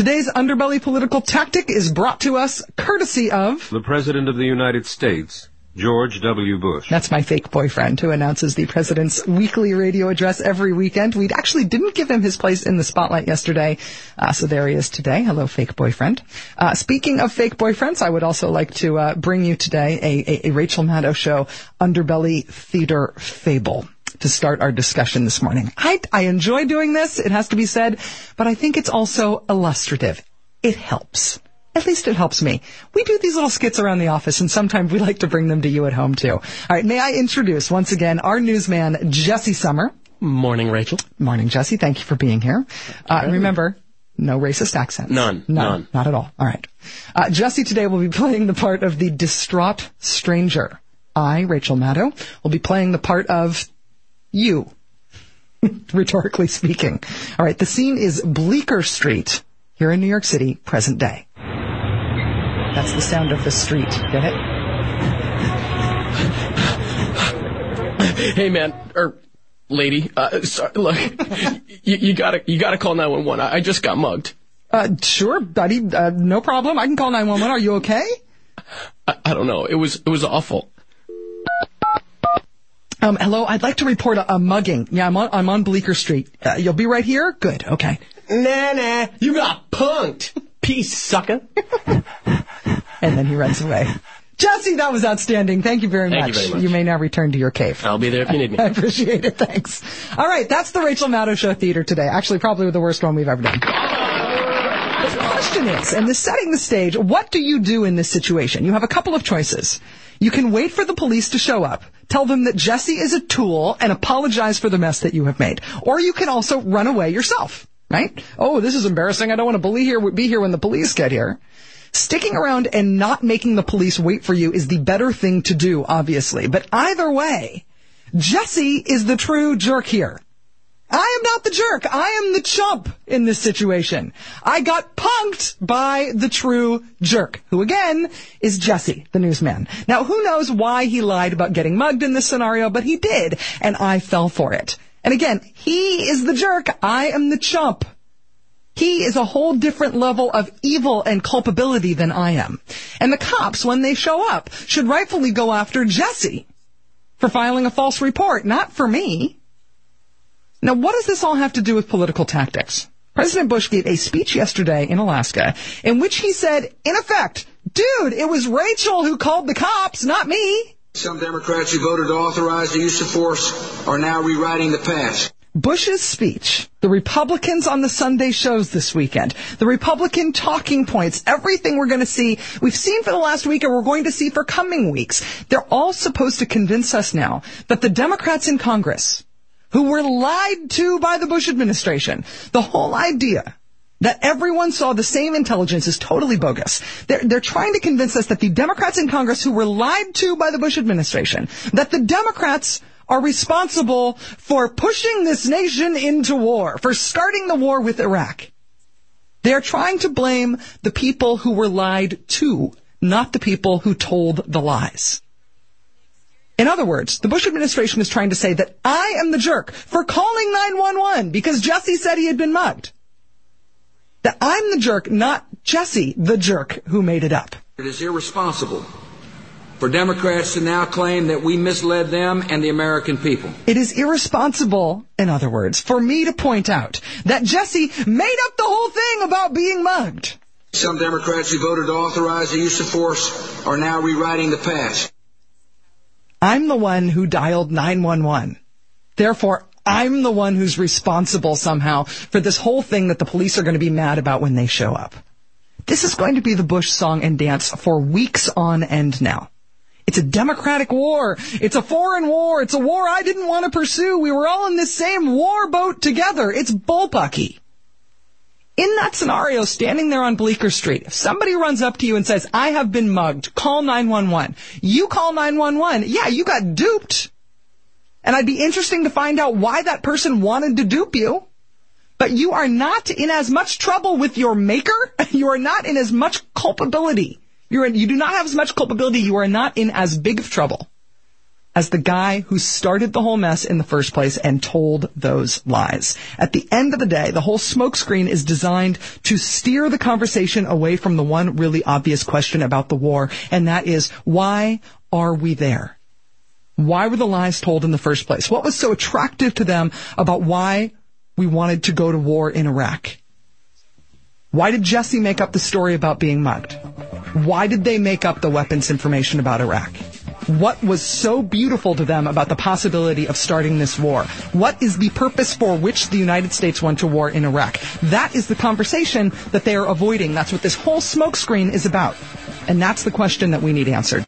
Today's Underbelly Political Tactic is brought to us courtesy of the President of the United States, George W. Bush. That's my fake boyfriend who announces the president's weekly radio address every weekend. We actually didn't give him his place in the spotlight yesterday, so there he is today. Hello, fake boyfriend. Speaking of fake boyfriends, I would also like to bring you today a Rachel Maddow Show Underbelly Theater Fable to start our discussion this morning. I enjoy doing this, it has to be said, but I think it's also illustrative. It helps. At least it helps me. We do these little skits around the office, and sometimes we like to bring them to you at home, too. All right, may I introduce, once again, our newsman, Jesse Summer. Morning, Rachel. Morning, Jesse. Thank you for being here. Remember, no racist accents. None. Not at all. All right. Jesse today will be playing the part of the distraught stranger. I, Rachel Maddow, will be playing the part of you, rhetorically speaking. All right, the scene is Bleecker Street here in New York City, present day. That's the sound of the street. Get it? Hey, man, lady, sorry, look, you gotta call 911. I just got mugged. Sure, buddy, no problem. I can call 911. Are you okay? I don't know. It was awful. Hello, I'd like to report a mugging. Yeah, I'm on Bleecker Street. You'll be right here? Good, okay. Nah, you got punked. Peace, sucker. And then he runs away. Jesse, that was outstanding. Thank you very much. Thank you very much. You may now return to your cave. I'll be there if you need me. I appreciate it. Thanks. All right, that's the Rachel Maddow Show Theater today. Actually, probably the worst one we've ever done. The question is, and this setting the stage, what do you do in this situation? You have a couple of choices. You can wait for the police to show up, tell them that Jesse is a tool, and apologize for the mess that you have made. Or you can also run away yourself, right? Oh, this is embarrassing. I don't want to be here when the police get here. Sticking around and not making the police wait for you is the better thing to do, obviously. But either way, Jesse is the true jerk here. I am not the jerk. I am the chump in this situation. I got punked by the true jerk, who again is Jesse, the newsman. Now, who knows why he lied about getting mugged in this scenario, but he did, and I fell for it. And again, he is the jerk. I am the chump. He is a whole different level of evil and culpability than I am. And the cops, when they show up, should rightfully go after Jesse for filing a false report, not for me. Now, what does this all have to do with political tactics? President Bush gave a speech yesterday in Alaska in which he said, in effect, dude, it was Rachel who called the cops, not me. Some Democrats who voted to authorize the use of force are now rewriting the past. Bush's speech, the Republicans on the Sunday shows this weekend, the Republican talking points, everything we're going to see, we've seen for the last week and we're going to see for coming weeks, they're all supposed to convince us now that the Democrats in Congress, who were lied to by the Bush administration, the whole idea that everyone saw the same intelligence is totally bogus. They're trying to convince us that the Democrats in Congress who were lied to by the Bush administration, that the Democrats are responsible for pushing this nation into war, for starting the war with Iraq. They are trying to blame the people who were lied to, not the people who told the lies. In other words, the Bush administration is trying to say that I am the jerk for calling 911 because Jesse said he had been mugged. That I'm the jerk, not Jesse, the jerk, who made it up. It is irresponsible for Democrats to now claim that we misled them and the American people. It is irresponsible, in other words, for me to point out that Jesse made up the whole thing about being mugged. Some Democrats who voted to authorize the use of force are now rewriting the past. I'm the one who dialed 911. Therefore, I'm the one who's responsible somehow for this whole thing that the police are going to be mad about when they show up. This is going to be the Bush song and dance for weeks on end now. It's a democratic war. It's a foreign war. It's a war I didn't want to pursue. We were all in this same war boat together. It's bullpucky. In that scenario, standing there on Bleecker Street, if somebody runs up to you and says, I have been mugged, call 911. You call 911. Yeah, you got duped. And I'd be interested to find out why that person wanted to dupe you. But you are not in as much trouble with your maker. You are not in as much culpability. You do not have as much culpability. You are not in as big of trouble as the guy who started the whole mess in the first place and told those lies. At the end of the day, the whole smokescreen is designed to steer the conversation away from the one really obvious question about the war, and that is, why are we there? Why were the lies told in the first place? What was so attractive to them about why we wanted to go to war in Iraq? Why did Jesse make up the story about being mugged? Why did they make up the weapons information about Iraq? What was so beautiful to them about the possibility of starting this war? What is the purpose for which the United States went to war in Iraq? That is the conversation that they are avoiding. That's what this whole smokescreen is about. And that's the question that we need answered.